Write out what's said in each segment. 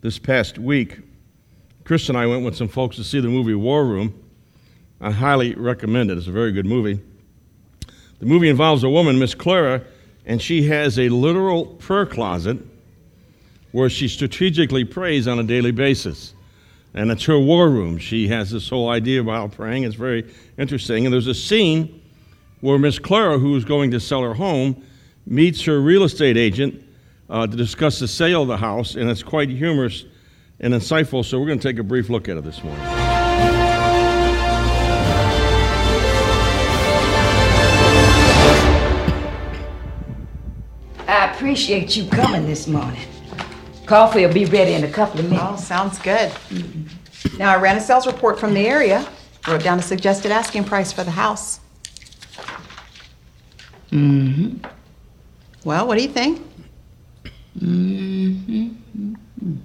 this past week, Chris and I went with some folks to see the movie War Room. I highly recommend it. It's a very good movie. The movie involves a woman, Miss Clara, and she has a literal prayer closet where she strategically prays on a daily basis. And it's her war room. She has this whole idea about praying. It's very interesting. And there's a scene where Miss Clara, who is going to sell her home, meets her real estate agent to discuss the sale of the house, and it's quite humorous and insightful, so we're going to take a brief look at it this morning. I appreciate you coming this morning. Coffee will be ready in a couple of minutes. Oh, sounds good. Now, I ran a sales report from the area, wrote down a suggested asking price for the house. Mm-hmm. Well, what do you think? Mm-hmm.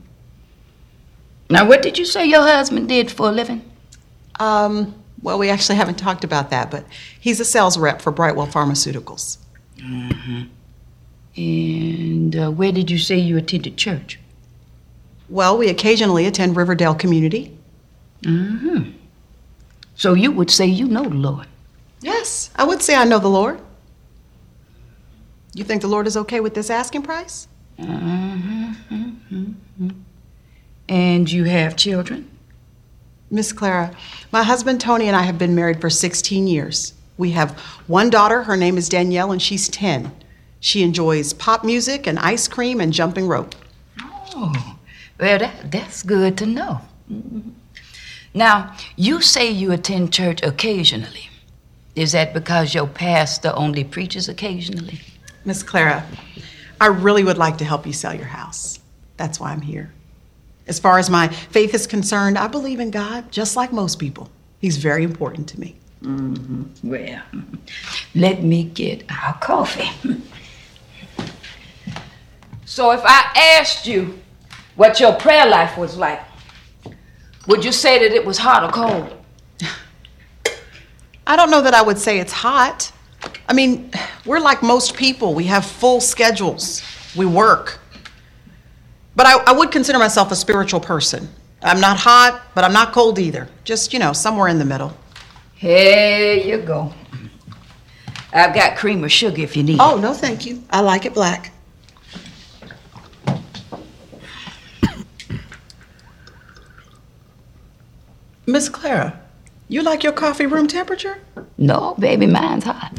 Now, what did you say your husband did for a living? Well, we actually haven't talked about that, but he's a sales rep for Brightwell Pharmaceuticals. Mm-hmm. And where did you say you attended church? Well, we occasionally attend Riverdale Community. Mm-hmm. So you would say you know the Lord? Yes, I would say I know the Lord. You think the Lord is okay with this asking price? Mm-hmm. Mm-hmm. And you have children? Miss Clara, my husband Tony and I have been married for 16 years. We have one daughter, her name is Danielle, and she's 10. She enjoys pop music and ice cream and jumping rope. Oh, well, that's good to know. Mm-hmm. Now, you say you attend church occasionally. Is that because your pastor only preaches occasionally? Miss Clara, I really would like to help you sell your house. That's why I'm here. As far as my faith is concerned, I believe in God just like most people. He's very important to me. Mm-hmm. Well, let me get our coffee. So if I asked you what your prayer life was like, would you say that it was hot or cold? I don't know that I would say it's hot. I mean, we're like most people. We have full schedules. We work. But I would consider myself a spiritual person. I'm not hot, but I'm not cold either. Just, somewhere in the middle. Here you go. I've got cream or sugar if you need it. Oh, no, thank you. I like it black. Miss Clara, you like your coffee room temperature? No, baby, mine's hot.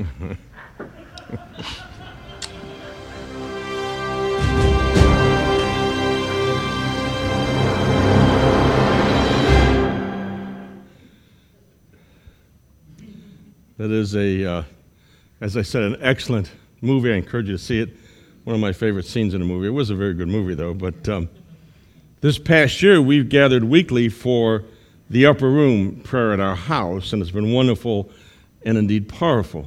That is as I said, an excellent movie. I encourage you to see it. One of my favorite scenes in a movie. It was a very good movie, though. But this past year, we've gathered weekly for the upper room prayer at our house, and it's been wonderful and indeed powerful.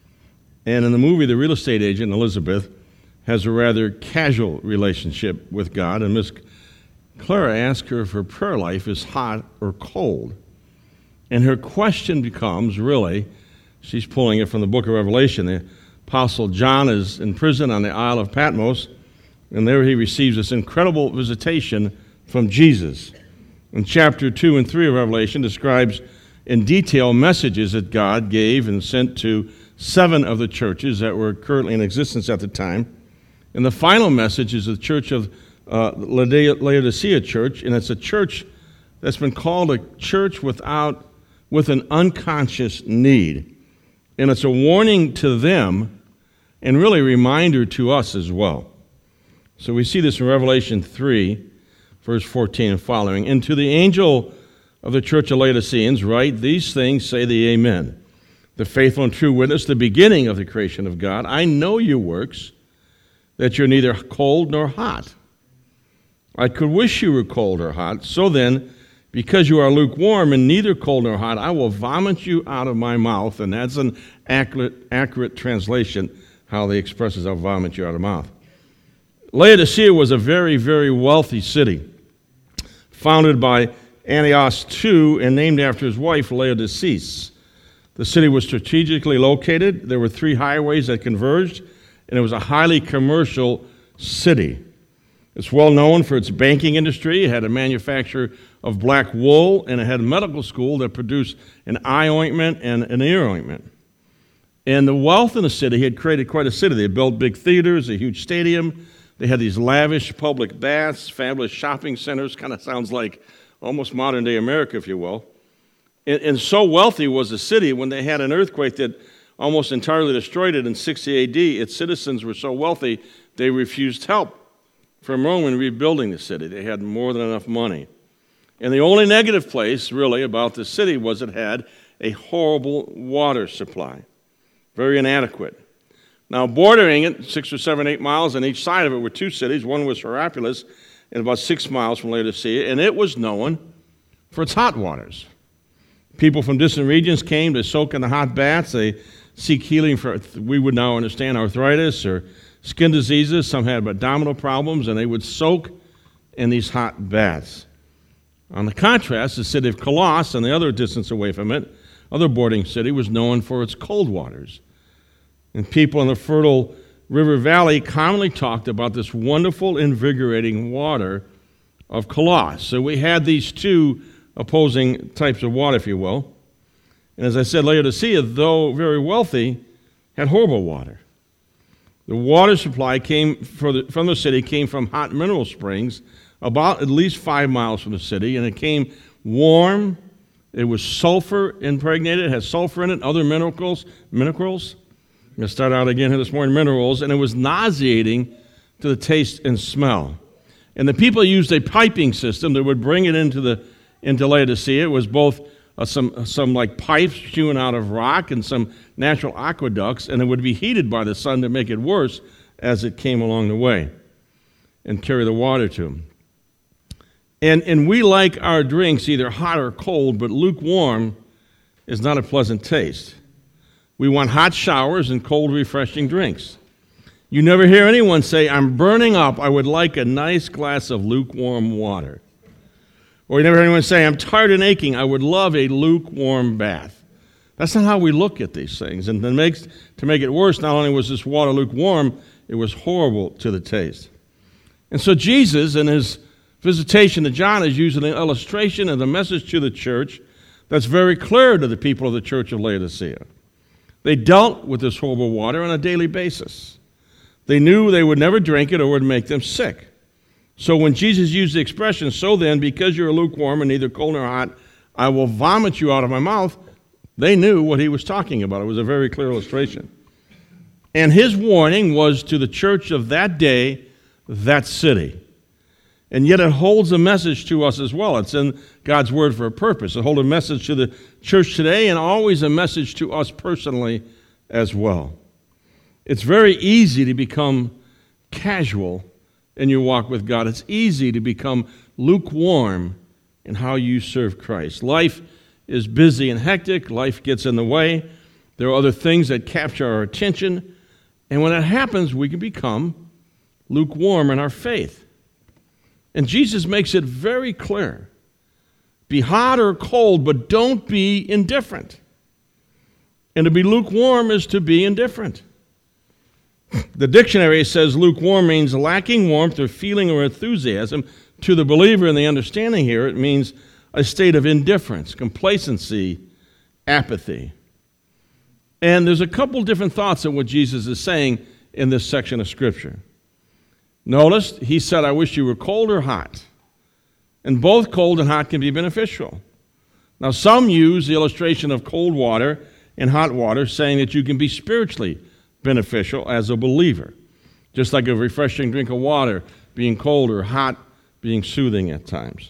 And in the movie, the real estate agent, Elizabeth, has a rather casual relationship with God, and Miss Clara asked her if her prayer life is hot or cold. And her question becomes, really, she's pulling it from the book of Revelation. The Apostle John is in prison on the Isle of Patmos, and there he receives this incredible visitation from Jesus. And chapter 2 and 3 of Revelation describes in detail messages that God gave and sent to 7 of the churches that were currently in existence at the time. And the final message is the church of Laodicea Church, and it's a church that's been called a church with an unconscious need. And it's a warning to them and really a reminder to us as well. So we see this in Revelation 3, verse 14 and following. And to the angel of the church of Laodiceans write, these things say the Amen, the faithful and true witness, the beginning of the creation of God. I know your works, that you're neither cold nor hot. I could wish you were cold or hot. So then, because you are lukewarm and neither cold nor hot, I will vomit you out of my mouth. And that's an accurate translation, how they express it, I'll vomit you out of the mouth. Laodicea was a very, very wealthy city, founded by Antiochus II and named after his wife, Laodiceas. The city was strategically located. There were 3 highways that converged, and it was a highly commercial city. It's well known for its banking industry. It had a manufacturer of black wool, and it had a medical school that produced an eye ointment and an ear ointment. And the wealth in the city had created quite a city. They built big theaters, a huge stadium. They had these lavish public baths, fabulous shopping centers. Kind of sounds like almost modern-day America, if you will. And so wealthy was the city, when they had an earthquake that almost entirely destroyed it in 60 AD, its citizens were so wealthy, they refused help from Rome in rebuilding the city. They had more than enough money. And the only negative place, really, about the city was it had a horrible water supply, very inadequate. Now, bordering it, 6 or 7, 8 miles on each side of it were two cities. One was Hierapolis, and about 6 miles from Laodicea, and it was known for its hot waters. People from distant regions came to soak in the hot baths. They seek healing for, we would now understand, arthritis or skin diseases. Some had abdominal problems, and they would soak in these hot baths. On the contrast, the city of Colossus, and the other distance away from it, other bordering city, was known for its cold waters. And people in the fertile river valley commonly talked about this wonderful, invigorating water of Colossus. So we had these two opposing types of water, if you will. And as I said, Laodicea, though very wealthy, had horrible water. The water supply from the city came from hot mineral springs about at least 5 miles from the city, and it came warm. It was sulfur impregnated. It had sulfur in it, other minerals. I'm going to start out again here this morning, minerals, and it was nauseating to the taste and smell. And the people used a piping system that would bring it into Laodicea. It was both some like pipes hewn out of rock and some natural aqueducts, and it would be heated by the sun to make it worse as it came along the way and carry the water to them. And we like our drinks either hot or cold, but lukewarm is not a pleasant taste. We want hot showers and cold, refreshing drinks. You never hear anyone say, "I'm burning up, I would like a nice glass of lukewarm water." Or you never hear anyone say, "I'm tired and aching, I would love a lukewarm bath." That's not how we look at these things. And to make it worse, not only was this water lukewarm, it was horrible to the taste. And so Jesus, in his visitation to John, is using an illustration of the message to the church that's very clear to the people of the church of Laodicea. They dealt with this horrible water on a daily basis. They knew they would never drink it or it would make them sick. So when Jesus used the expression, "So then, because you're lukewarm and neither cold nor hot, I will vomit you out of my mouth," they knew what he was talking about. It was a very clear illustration. And his warning was to the church of that day, that city. And yet it holds a message to us as well. It's in God's word for a purpose. It holds a message to the church today and always a message to us personally as well. It's very easy to become casual in your walk with God. It's easy to become lukewarm in how you serve Christ. Life is busy and hectic. Life gets in the way. There are other things that capture our attention. And when that happens, we can become lukewarm in our faith. And Jesus makes it very clear. Be hot or cold, but don't be indifferent. And to be lukewarm is to be indifferent. The dictionary says lukewarm means lacking warmth or feeling or enthusiasm. To the believer in the understanding here, it means a state of indifference, complacency, apathy. And there's a couple different thoughts of what Jesus is saying in this section of Scripture. Notice, he said, "I wish you were cold or hot." And both cold and hot can be beneficial. Now, some use the illustration of cold water and hot water, saying that you can be spiritually beneficial as a believer, just like a refreshing drink of water being cold or hot, being soothing at times.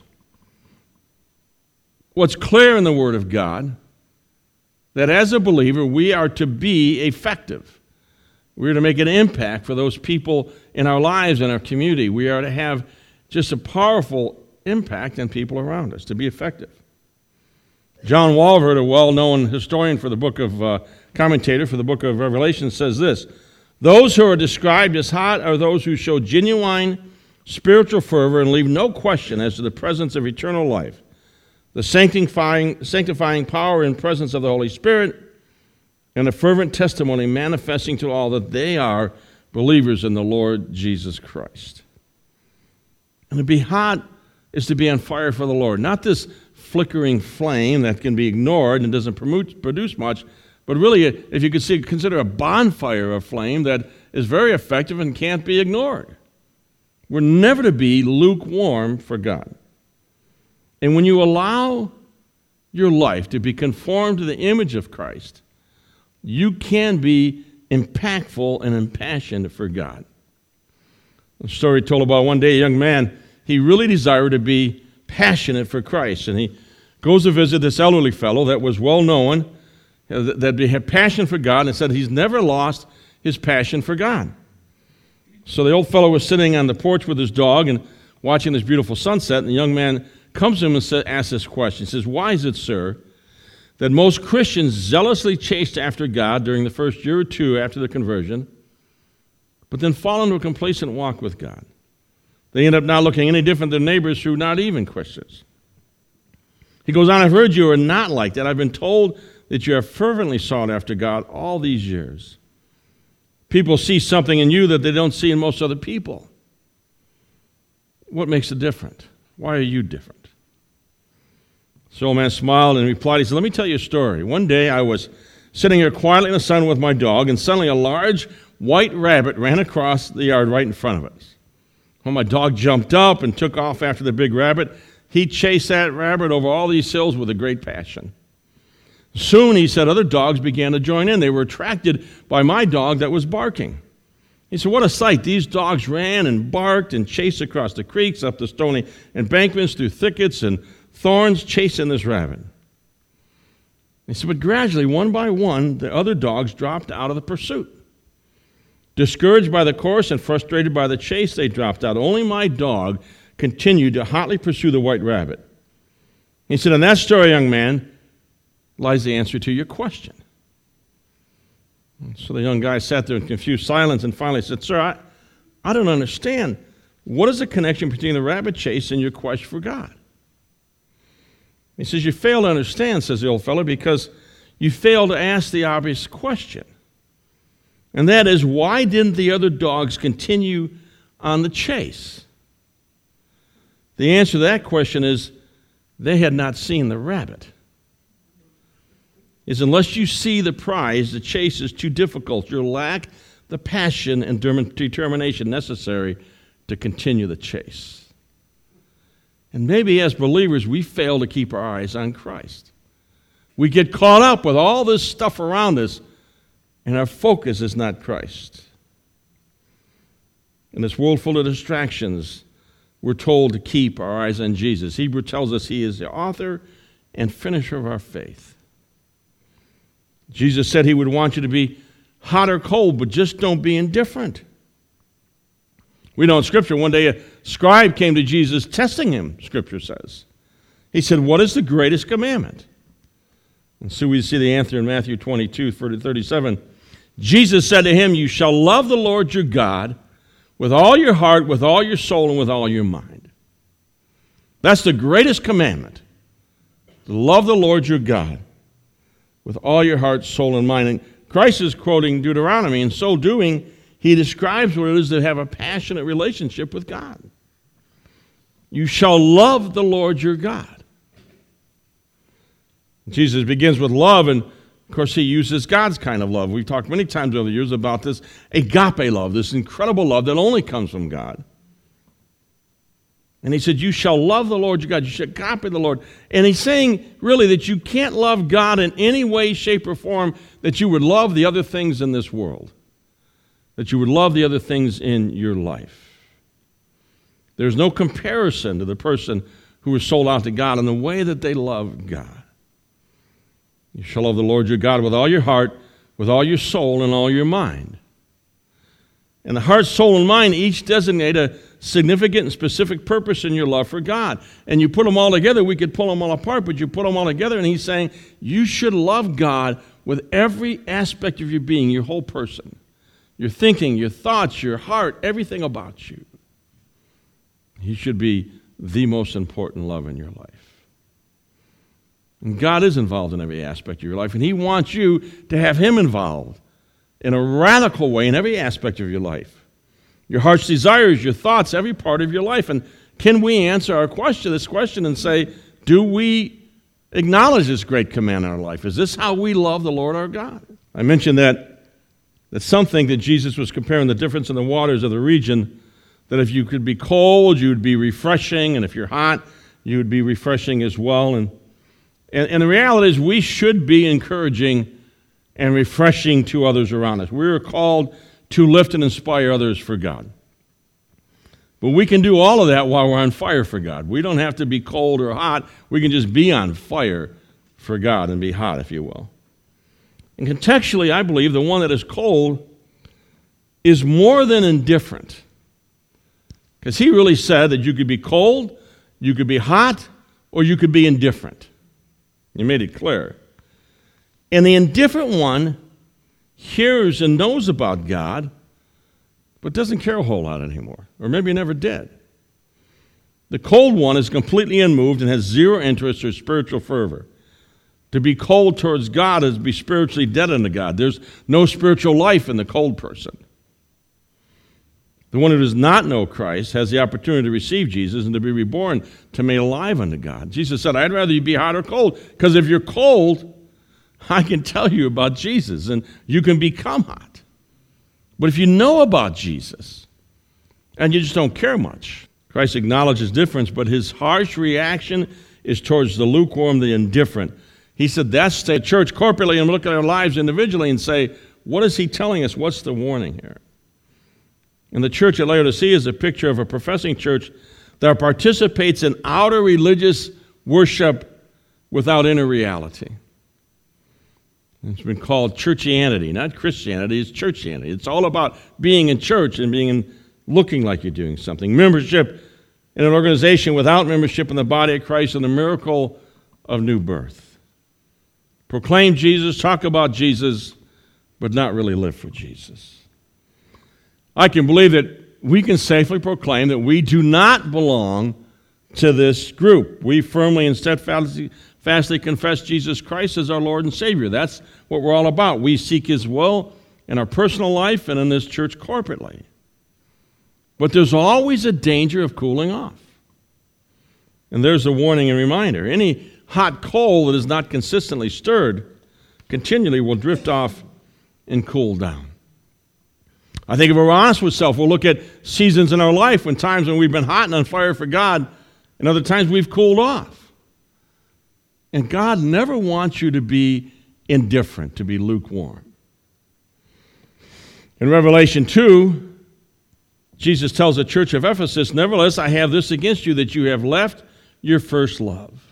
What's clear in the Word of God, that as a believer, we are to be effective. We are to make an impact for those people in our lives and our community. We are to have just a powerful impact on people around us, to be effective. John Walvoord, a well-known historian for the book of, commentator for the book of Revelation, says this: "Those who are described as hot are those who show genuine spiritual fervor and leave no question as to the presence of eternal life, the sanctifying power and presence of the Holy Spirit, and a fervent testimony manifesting to all that they are believers in the Lord Jesus Christ." And to be hot is to be on fire for the Lord. Not this flickering flame that can be ignored and doesn't produce much, but really, if you could consider a bonfire of flame that is very effective and can't be ignored. We're never to be lukewarm for God. And when you allow your life to be conformed to the image of Christ, you can be impactful and impassioned for God. A story told about one day a young man, he really desired to be passionate for Christ, and he goes to visit this elderly fellow that was well known, that had passion for God, and said he's never lost his passion for God. So the old fellow was sitting on the porch with his dog and watching this beautiful sunset, and the young man comes to him and asks this question. He says, "Why is it, sir, that most Christians zealously chase after God during the first year or two after their conversion, but then fall into a complacent walk with God? They end up not looking any different than neighbors who are not even Christians." He goes on, "I've heard you are not like that. I've been told that you have fervently sought after God all these years. People see something in you that they don't see in most other people. What makes it different? Why are you different?" So old man smiled and replied, he said, "Let me tell you a story. One day I was sitting here quietly in the sun with my dog, and suddenly a large white rabbit ran across the yard right in front of us. When my dog jumped up and took off after the big rabbit, he chased that rabbit over all these hills with a great passion. Soon," he said, "other dogs began to join in. They were attracted by my dog that was barking. He said, what a sight. These dogs ran and barked and chased across the creeks, up the stony embankments, through thickets and thorns, chasing this rabbit. He said, but gradually, one by one, the other dogs dropped out of the pursuit. Discouraged by the course and frustrated by the chase, they dropped out. Only my dog continued to hotly pursue the white rabbit." He said, "In that story, young man, lies the answer to your question." So the young guy sat there in confused silence and finally said, "Sir, I don't understand. What is the connection between the rabbit chase and your quest for God?" He says, "You fail to understand," says the old fellow, "because you fail to ask the obvious question. And that is, why didn't the other dogs continue on the chase? The answer to that question is, they had not seen the rabbit. Is unless you see the prize, the chase is too difficult. You'll lack the passion and determination necessary to continue the chase." And maybe as believers, we fail to keep our eyes on Christ. We get caught up with all this stuff around us, and our focus is not Christ. In this world full of distractions, we're told to keep our eyes on Jesus. Hebrews tells us he is the author and finisher of our faith. Jesus said he would want you to be hot or cold, but just don't be indifferent. We know in Scripture, one day a scribe came to Jesus testing him, Scripture says. He said, what is the greatest commandment? And so we see the answer in Matthew 22:37. Jesus said to him, you shall love the Lord your God with all your heart, with all your soul, and with all your mind. That's the greatest commandment. To love the Lord your God with all your heart, soul, and mind. And Christ is quoting Deuteronomy. In so doing, he describes what it is to have a passionate relationship with God. You shall love the Lord your God. Jesus begins with love, and of course he uses God's kind of love. We've talked many times over the years about this agape love, this incredible love that only comes from God. And he said, you shall love the Lord your God. You shall agape the Lord. And he's saying, really, that you can't love God in any way, shape, or form that you would love the other things in this world, that you would love the other things in your life. There's no comparison to the person who is sold out to God in the way that they love God. You shall love the Lord your God with all your heart, with all your soul, and all your mind. And the heart, soul, and mind each designate a significant and specific purpose in your love for God. And you put them all together, we could pull them all apart, but you put them all together, and he's saying you should love God with every aspect of your being, your whole person, your thinking, your thoughts, your heart, everything about you. He should be the most important love in your life. And God is involved in every aspect of your life, and he wants you to have him involved in a radical way in every aspect of your life. Your heart's desires, your thoughts, every part of your life. And can we answer this question and say, do we acknowledge this great command in our life? Is this how we love the Lord our God? I mentioned that some think that Jesus was comparing the difference in the waters of the region, that if you could be cold, you would be refreshing, and if you're hot, you would be refreshing as well. And the reality is we should be encouraging and refreshing to others around us. We are called to lift and inspire others for God. But we can do all of that while we're on fire for God. We don't have to be cold or hot. We can just be on fire for God and be hot, if you will. And contextually, I believe the one that is cold is more than indifferent. Because he really said that you could be cold, you could be hot, or you could be indifferent. He made it clear. And the indifferent one hears and knows about God, but doesn't care a whole lot anymore, or maybe never did. The cold one is completely unmoved and has zero interest or spiritual fervor. To be cold towards God is to be spiritually dead unto God. There's no spiritual life in the cold person. The one who does not know Christ has the opportunity to receive Jesus and to be reborn, to be made alive unto God. Jesus said, I'd rather you be hot or cold, because if you're cold, I can tell you about Jesus, and you can become hot. But if you know about Jesus, and you just don't care much, Christ acknowledges difference, but his harsh reaction is towards the lukewarm, the indifferent. He said, that's the church corporately, and look at our lives individually and say, what is he telling us? What's the warning here? And the church at Laodicea is a picture of a professing church that participates in outer religious worship without inner reality. It's been called churchianity, not Christianity, it's churchianity. It's all about being in church and looking like you're doing something. Membership in an organization without membership in the body of Christ and the miracle of new birth. Proclaim Jesus, talk about Jesus, but not really live for Jesus. I can believe that we can safely proclaim that we do not belong to this group. We firmly and steadfastly confess Jesus Christ as our Lord and Savior. That's what we're all about. We seek his will in our personal life and in this church corporately. But there's always a danger of cooling off. And there's a warning and reminder. Any hot coal that is not consistently stirred continually will drift off and cool down. I think if we're honest with self, we'll look at seasons in our life when times when we've been hot and on fire for God, and other times we've cooled off. And God never wants you to be indifferent, to be lukewarm. In Revelation 2, Jesus tells the church of Ephesus, nevertheless, I have this against you, that you have left your first love.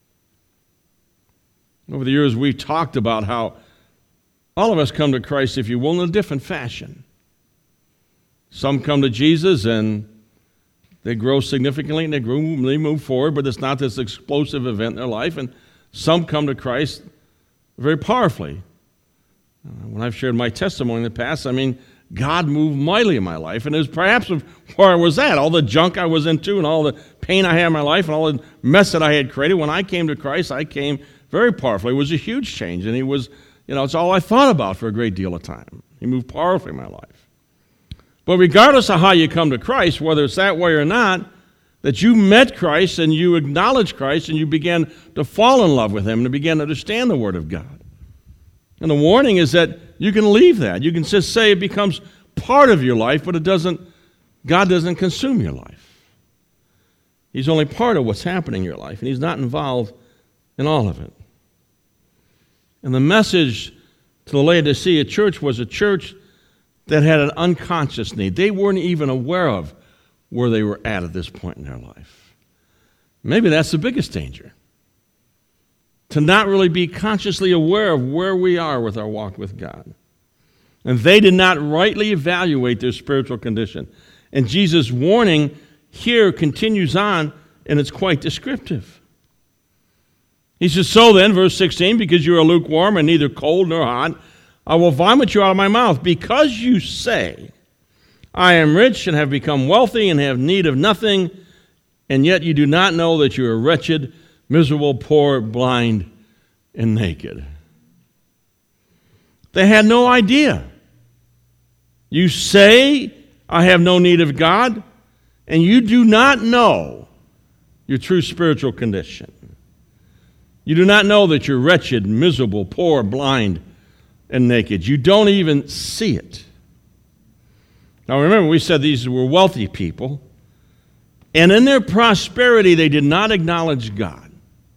Over the years, we've talked about how all of us come to Christ, if you will, in a different fashion. Some come to Jesus and they grow significantly and they move forward, but it's not this explosive event in their life. And some come to Christ very powerfully. When I've shared my testimony in the past, God moved mightily in my life, and it was perhaps where I was at, all the junk I was into and all the pain I had in my life and all the mess that I had created. When I came to Christ, I came very powerfully. It was a huge change, and he was, it's all I thought about for a great deal of time. He moved powerfully in my life. But regardless of how you come to Christ, whether it's that way or not, that you met Christ and you acknowledged Christ and you began to fall in love with him and began to understand the Word of God. And the warning is that you can leave that. You can just say it becomes part of your life, but God doesn't consume your life. He's only part of what's happening in your life, and he's not involved in all of it. And the message to the Laodicea church was a church that had an unconscious need. They weren't even aware of where they were at this point in their life. Maybe that's the biggest danger. To not really be consciously aware of where we are with our walk with God. And they did not rightly evaluate their spiritual condition. And Jesus' warning here continues on, and it's quite descriptive. He says, so then, verse 16, because you are lukewarm and neither cold nor hot, I will vomit you out of my mouth, because you say, I am rich and have become wealthy and have need of nothing, and yet you do not know that you are wretched, miserable, poor, blind, and naked. They had no idea. You say, I have no need of God, and you do not know your true spiritual condition. You do not know that you're wretched, miserable, poor, blind, and naked. You don't even see it. Now remember, we said these were wealthy people, and in their prosperity, they did not acknowledge God.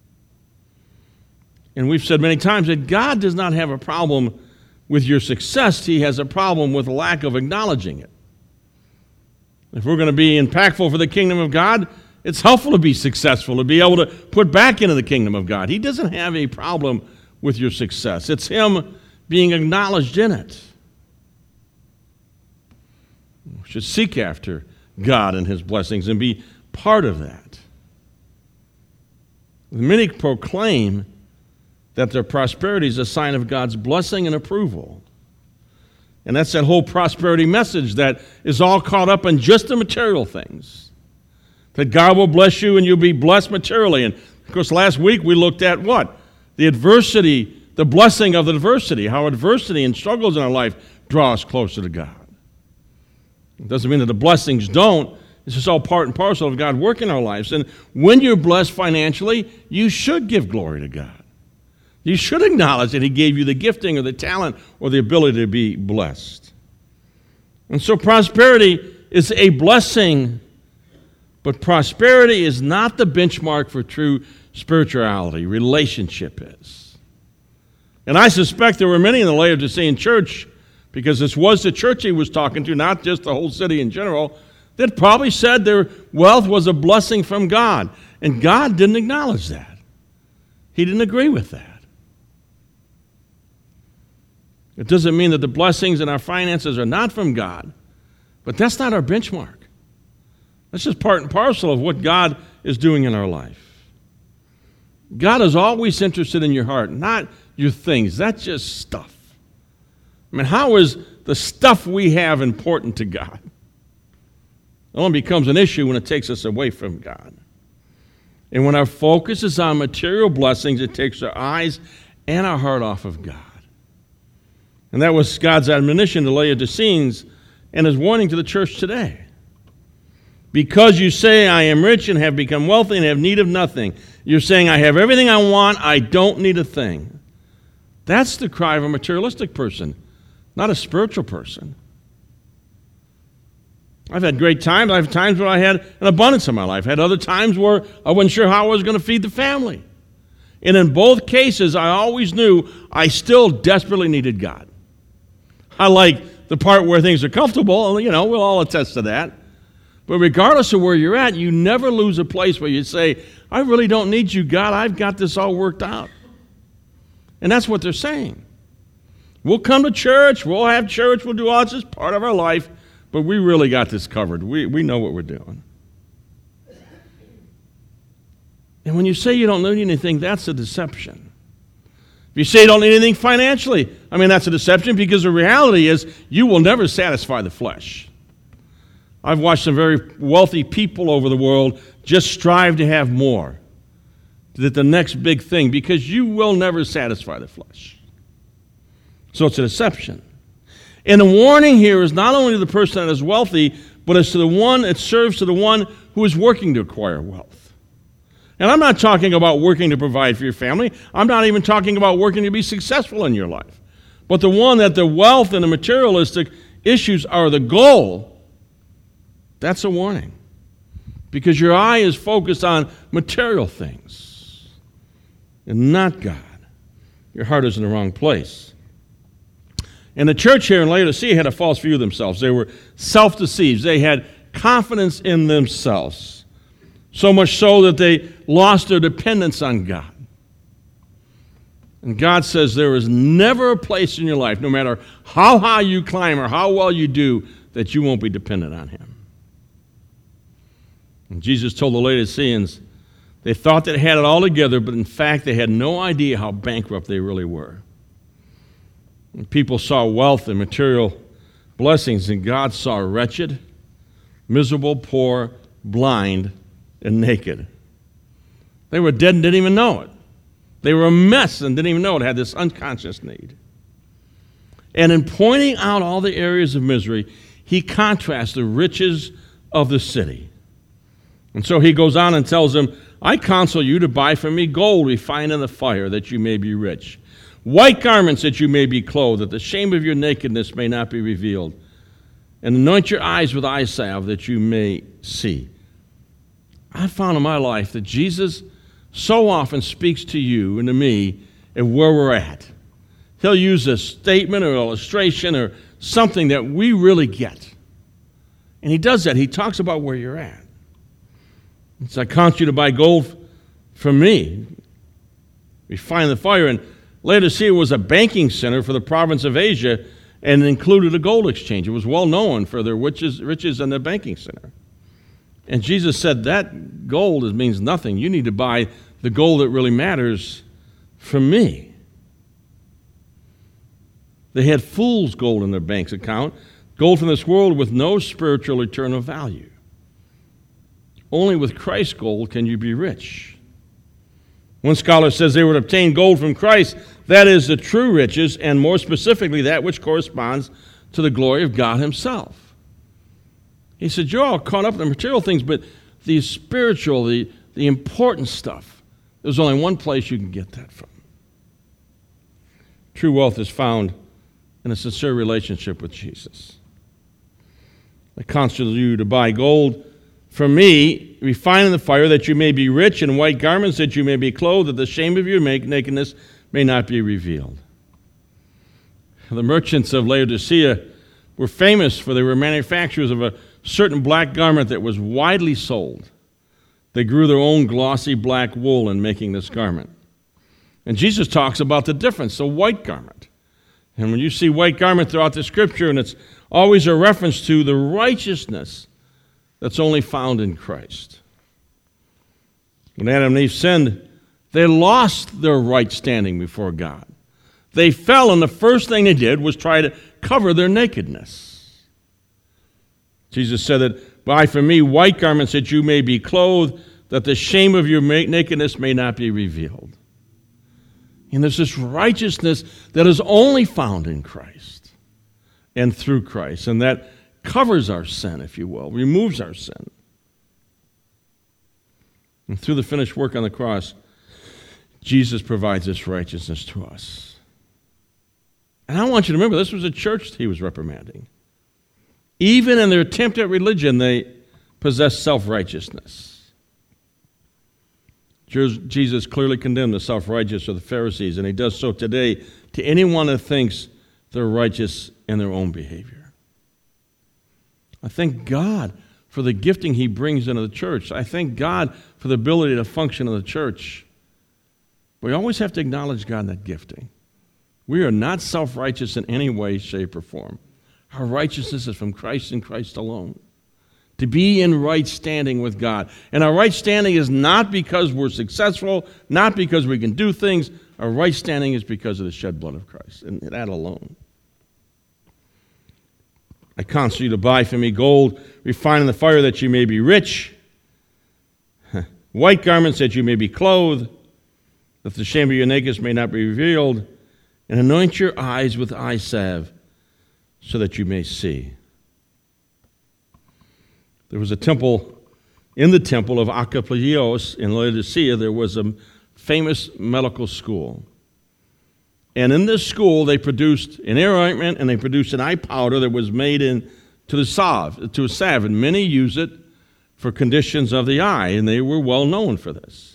And we've said many times that God does not have a problem with your success. He has a problem with lack of acknowledging it. If we're going to be impactful for the kingdom of God, it's helpful to be successful, to be able to put back into the kingdom of God. He doesn't have a problem with your success. It's Him being acknowledged in it. We should seek after God and His blessings and be part of that. Many proclaim that their prosperity is a sign of God's blessing and approval. And that's that whole prosperity message that is all caught up in just the material things. That God will bless you and you'll be blessed materially. And of course, last week we looked at what? The adversity, the blessing of the adversity, how adversity and struggles in our life draw us closer to God. It doesn't mean that the blessings don't. It's just all part and parcel of God working in our lives. And when you're blessed financially, you should give glory to God. You should acknowledge that He gave you the gifting or the talent or the ability to be blessed. And so prosperity is a blessing, but prosperity is not the benchmark for true spirituality. Relationship is. And I suspect there were many in the Laodicean church, because this was the church he was talking to, not just the whole city in general, that probably said their wealth was a blessing from God. And God didn't acknowledge that. He didn't agree with that. It doesn't mean that the blessings in our finances are not from God, but that's not our benchmark. That's just part and parcel of what God is doing in our life. God is always interested in your heart, not your things. That's just stuff. I mean, how is the stuff we have important to God? It only becomes an issue when it takes us away from God. And when our focus is on material blessings, it takes our eyes and our heart off of God. And that was God's admonition to Laodiceans and His warning to the church today. Because you say, I am rich and have become wealthy and have need of nothing. You're saying, I have everything I want, I don't need a thing. That's the cry of a materialistic person, not a spiritual person. I've had great times. I've had times where I had an abundance in my life. I had other times where I wasn't sure how I was going to feed the family. And in both cases, I always knew I still desperately needed God. I like the part where things are comfortable, and we'll all attest to that. But regardless of where you're at, you never lose a place where you say, I really don't need you, God. I've got this all worked out. And that's what they're saying. We'll come to church, we'll have church, we'll do all this as part of our life, but we really got this covered. We know what we're doing. And when you say you don't need anything, that's a deception. If you say you don't need anything financially, that's a deception, because the reality is you will never satisfy the flesh. I've watched some very wealthy people over the world just strive to have more, that the next big thing, because you will never satisfy the flesh. So it's a deception. And the warning here is not only to the person that is wealthy, but it's to the one, it serves to the one who is working to acquire wealth. And I'm not talking about working to provide for your family. I'm not even talking about working to be successful in your life. But the one that the wealth and the materialistic issues are the goal, that's a warning. Because your eye is focused on material things and not God. Your heart is in the wrong place. And the church here in Laodicea had a false view of themselves. They were self-deceived. They had confidence in themselves. So much so that they lost their dependence on God. And God says there is never a place in your life, no matter how high you climb or how well you do, that you won't be dependent on Him. And Jesus told the Laodiceans they thought they had it all together, but in fact they had no idea how bankrupt they really were. And people saw wealth and material blessings, and God saw wretched, miserable, poor, blind, and naked. They were dead and didn't even know it. They were a mess and didn't even know it, had this unconscious need. And in pointing out all the areas of misery, He contrasts the riches of the city. And so he goes on and tells them, I counsel you to buy from me gold refined in the fire, that you may be rich, white garments that you may be clothed, that the shame of your nakedness may not be revealed, and anoint your eyes with eye salve, that you may see. I found in my life that Jesus so often speaks to you and to me at where we're at. He'll use a statement or illustration or something that we really get. And he does that. He talks about where you're at. So I counsel you to buy gold from me. Refined the fire. And Laodicea was a banking center for the province of Asia and included a gold exchange. It was well known for their riches and their banking center. And Jesus said, that gold means nothing. You need to buy the gold that really matters from me. They had fool's gold in their bank's account, gold from this world with no spiritual eternal value. Only with Christ's gold can you be rich. One scholar says they would obtain gold from Christ, that is the true riches, and more specifically that which corresponds to the glory of God himself. He said, you're all caught up in the material things, but the spiritual, the important stuff, there's only one place you can get that from. True wealth is found in a sincere relationship with Jesus. I counsel you to buy gold from me, refined in the fire, that you may be rich, and white garments that you may be clothed, that the shame of your nakedness may not be revealed. The merchants of Laodicea were famous for they were manufacturers of a certain black garment that was widely sold. They grew their own glossy black wool in making this garment. And Jesus talks about the difference, the white garment. And when you see white garment throughout the Scripture, and it's always a reference to the righteousness that's only found in Christ. When Adam and Eve sinned, they lost their right standing before God. They fell, and the first thing they did was try to cover their nakedness. Jesus said that, buy from me white garments that you may be clothed, that the shame of your nakedness may not be revealed. And there's this righteousness that is only found in Christ and through Christ, and that covers our sin, if you will, removes our sin. And through the finished work on the cross, Jesus provides this righteousness to us. And I want you to remember, this was a church he was reprimanding. Even in their attempt at religion, they possessed self-righteousness. Jesus clearly condemned the self-righteous of the Pharisees, and he does so today to anyone who thinks they're righteous in their own behavior. I thank God for the gifting he brings into the church. I thank God for the ability to function in the church. We always have to acknowledge God in that gifting. We are not self-righteous in any way, shape, or form. Our righteousness is from Christ and Christ alone. To be in right standing with God. And our right standing is not because we're successful, not because we can do things. Our right standing is because of the shed blood of Christ, and that alone. I counsel you to buy from me gold refined in the fire, that you may be rich, white garments that you may be clothed, that the shame of your nakedness may not be revealed, and anoint your eyes with eye salve, so that you may see. There was a temple, in the temple of Asclepios in Laodicea, there was a famous medical school. And in this school, they produced an ear ointment and they produced an eye powder that was made into a salve, and many use it for conditions of the eye, and they were well known for this.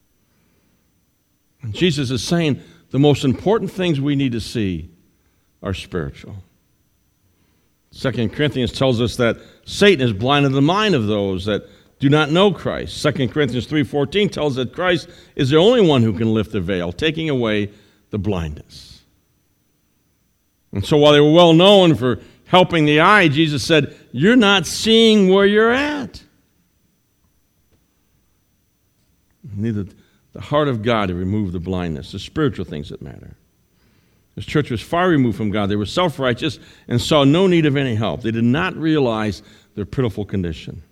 And Jesus is saying the most important things we need to see are spiritual. 2 Corinthians tells us that Satan has blinded the mind of those that do not know Christ. 2 Corinthians 3:14 tells us that Christ is the only one who can lift the veil, taking away the blindness. And so while they were well known for helping the eye, Jesus said, you're not seeing where you're at. You need the heart of God to remove the blindness, the spiritual things that matter. This church was far removed from God. They were self-righteous and saw no need of any help. They did not realize their pitiful condition.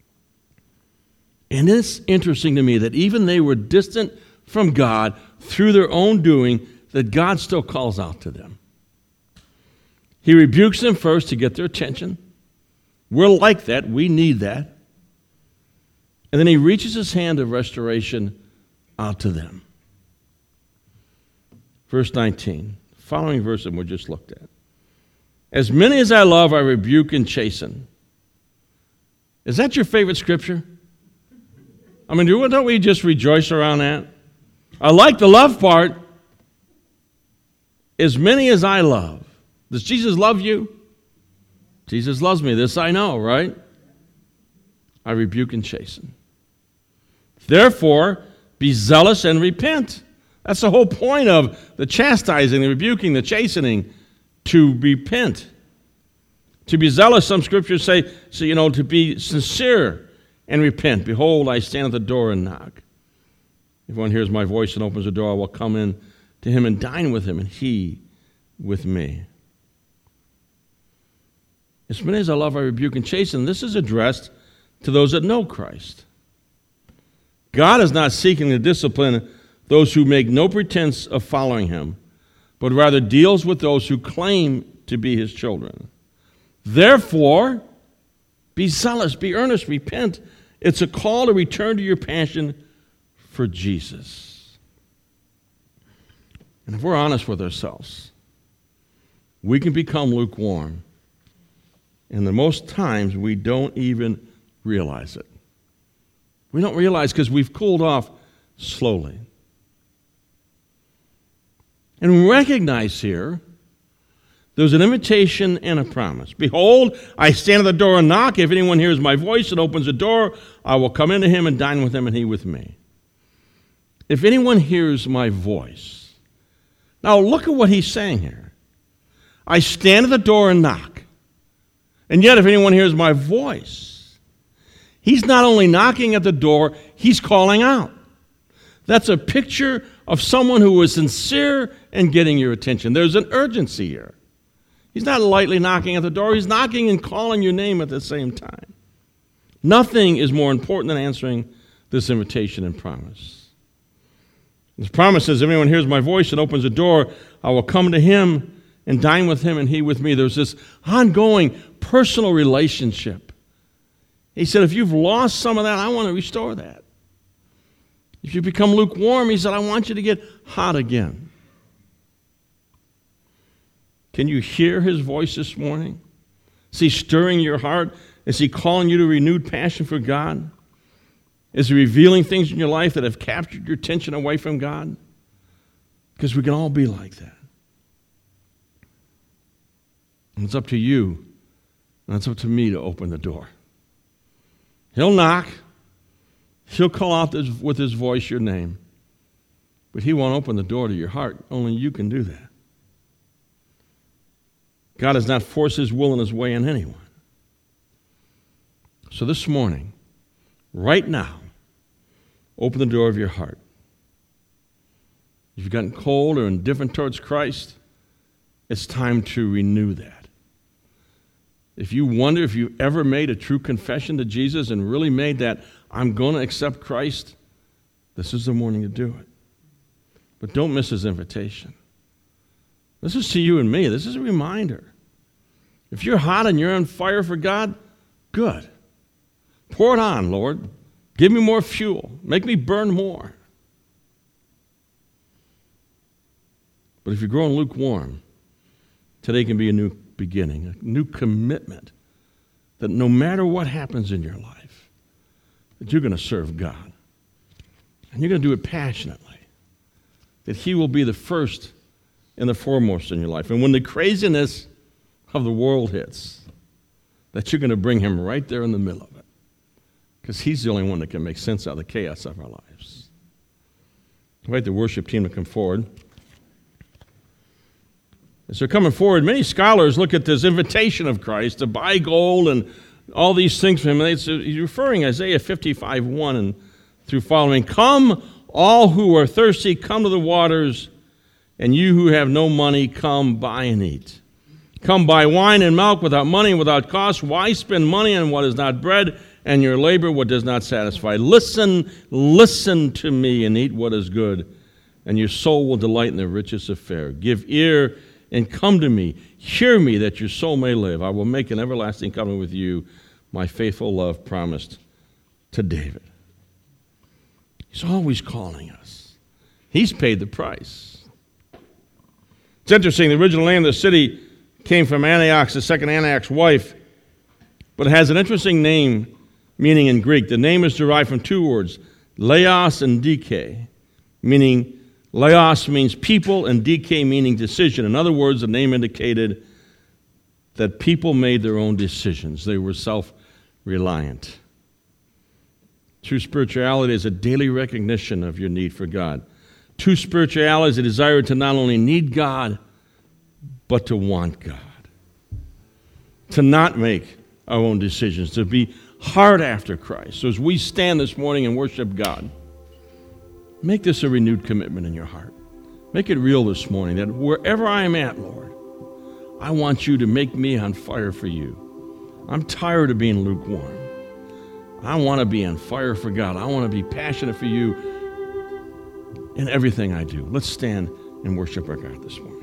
And it's interesting to me that even they were distant from God through their own doing, that God still calls out to them. He rebukes them first to get their attention. We're like that. We need that. And then he reaches his hand of restoration out to them. Verse 19, following verse that we just looked at. As many as I love, I rebuke and chasten. Is that your favorite scripture? I mean, don't we just rejoice around that? I like the love part. As many as I love. Does Jesus love you? Jesus loves me. This I know, right? I rebuke and chasten. Therefore, be zealous and repent. That's the whole point of the chastising, the rebuking, the chastening, to repent. To be zealous, some scriptures say, to be sincere and repent. Behold, I stand at the door and knock. If one hears my voice and opens the door, I will come in to him and dine with him, and he with me. As many as I love, I rebuke and chasten. This is addressed to those that know Christ. God is not seeking to discipline those who make no pretense of following him, but rather deals with those who claim to be his children. Therefore, be zealous, be earnest, repent. It's a call to return to your passion for Jesus. And if we're honest with ourselves, we can become lukewarm. And the most times we don't even realize it. We don't realize because we've cooled off slowly. And we recognize here there's an invitation and a promise. Behold, I stand at the door and knock. If anyone hears my voice and opens the door, I will come into him and dine with him and he with me. If anyone hears my voice. Now look at what he's saying here. I stand at the door and knock. And yet if anyone hears my voice, he's not only knocking at the door, he's calling out. That's a picture of someone who is sincere in getting your attention. There's an urgency here. He's not lightly knocking at the door. He's knocking and calling your name at the same time. Nothing is more important than answering this invitation and promise. This promise says, if anyone hears my voice and opens the door, I will come to him and dine with him and he with me. There's this ongoing personal relationship. He said, if you've lost some of that, I want to restore that. If you become lukewarm, he said, I want you to get hot again. Can you hear his voice this morning? Is he stirring your heart? Is he calling you to renewed passion for God? Is he revealing things in your life that have captured your attention away from God? Because we can all be like that. And it's up to you, and it's up to me to open the door. He'll knock. He'll call out with his voice your name. But he won't open the door to your heart. Only you can do that. God has not forced his will and his way on anyone. So this morning, right now, open the door of your heart. If you've gotten cold or indifferent towards Christ, it's time to renew that. If you wonder if you ever made a true confession to Jesus and really made that, I'm going to accept Christ, this is the morning to do it. But don't miss his invitation. This is to you and me. This is a reminder. If you're hot and you're on fire for God, good. Pour it on, Lord. Give me more fuel. Make me burn more. But if you're growing lukewarm, today can be a new beginning, a new commitment that no matter what happens in your life, that you're going to serve God. And you're going to do it passionately. That he will be the first and the foremost in your life. And when the craziness of the world hits, that you're going to bring him right there in the middle of it. Because he's the only one that can make sense out of the chaos of our lives. I invite the worship team to come forward. As they're coming forward, many scholars look at this invitation of Christ to buy gold and all these things from him. He's referring Isaiah 55:1 and through following. Come, all who are thirsty, come to the waters, and you who have no money, come buy and eat. Come buy wine and milk without money and without cost. Why spend money on what is not bread, and your labor what does not satisfy? Listen to me and eat what is good, and your soul will delight in the richest of fare. Give ear and come to me. Hear me, that your soul may live. I will make an everlasting covenant with you, my faithful love promised to David. He's always calling us. He's paid the price. It's interesting, the original name of the city came from Antiochus, the second Antioch's wife, but it has an interesting name, meaning in Greek. The name is derived from two words, Laos and Dike, meaning Laos means people and Dike meaning decision. In other words, the name indicated that people made their own decisions. They were self-reliant. True spirituality is a daily recognition of your need for God. True spirituality is a desire to not only need God, but to want God. To not make our own decisions, to be hard after Christ. So as we stand this morning and worship God, make this a renewed commitment in your heart. Make it real this morning that wherever I am at, Lord, I want you to make me on fire for you. I'm tired of being lukewarm. I want to be on fire for God. I want to be passionate for you in everything I do. Let's stand and worship our God this morning.